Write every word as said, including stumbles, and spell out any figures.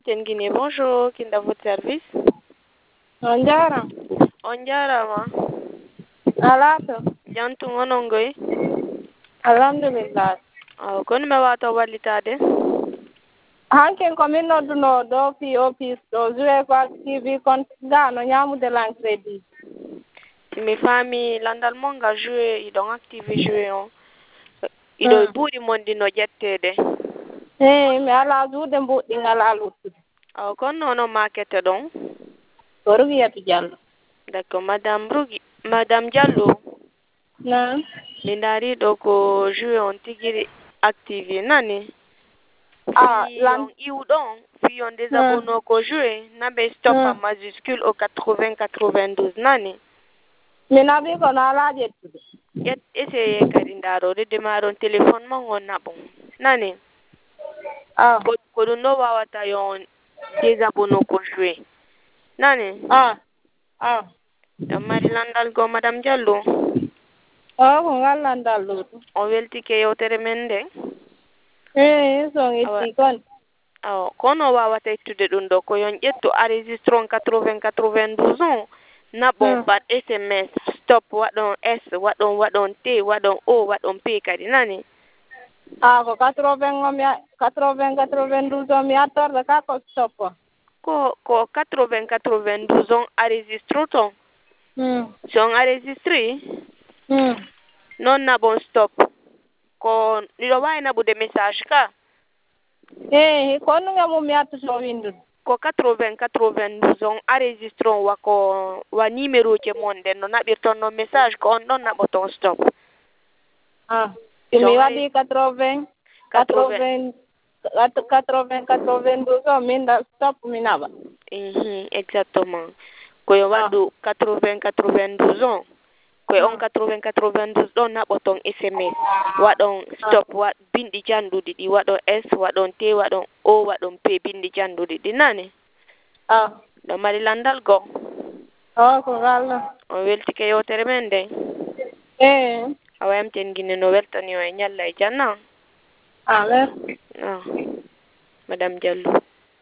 Tengine, bonjour, Kinda votre service. On jarama. On jarama. Ala to. Jantu ngono ngoy. Alhamdulillah. Aw kon me wato wallitade. Hanken komin nodduno ɗo fi office ɗo joué ko activi compte ga no ñamude lan crédit. Mi fami landal mon ga joué idon active joué on. Ido buuɗi mondi no jettede. Eh mi ala juude mbuɗɗi ngala luttude. Aw kon nono makete ɗon. Ko Rugiyatu Diallo. D'accord, madame Rugi, madame Diallo. Naam. Mi dari ɗo ko joué on tigiri active nani. Ah, Fiyon iwɗon fiyon désabonné ko joué nabe stop en majuscule au quatre-vingts quatre-vingt-douze nani. Mi naɓi kono ala ƴettude. Ƴet essayé kadi ndaarode demaron téléphone mon on naɓon nani. Ah. Ko ko ɗum ɗo wawata yon désabonné ko joué nani. Ah. Ah. ɗon mari landal go madame Diallo. O ko ngal landal ɗo ɗum. O weltike yewtere men nde. Eh son itti kon. aw kono wawata ittude ɗum ɗo ko yon ƴettu enregistrons quatre-vingts quatre-vingt-douze on naɓon par S M S stop waɗon S waɗon waɗon T waɗon O waɗon P kadi nani. Ah ko quatre-vingts o mi quatre-vingts quatre-vingt-douze o mi attorde ka ko stop o. ko ko quatre-vingts quatre-vingt-douze on enregistre ton. Hmm. So on enregistre Hmm. non naɓon stop ko ɗiɗo wawi naɓude message ka. Eh ko nunge mum mi attuto windude. Ko quatre-vingts quatre-vingt-douze on enregistre on wako wa numéro je mon nden no naɓirton no message ko on ɗon naɓoton stop. Ah mi waɗi quatre-vingts quatre-vingts quatre-vingts quatre-vingt-douze o min da stop mi naɓa. Mhm exactement koye waɗɗo quatre-vingts quatre-vingt-douze on koye on quatre-vingts quatre-vingt-douze ɗon naɓoton S M S waɗon stop waɗ bindi janɗuɗi ɗi waɗon S waɗon T waɗon O waɗon P bindi janɗuɗi ɗi nani. Ah. ɗo mari landal go. O ko ngal. On weltike yewtere men nde. Eh. Awa yamtengine no weltani o e ñalla e janna. Ah merci. Ah madame Diallo.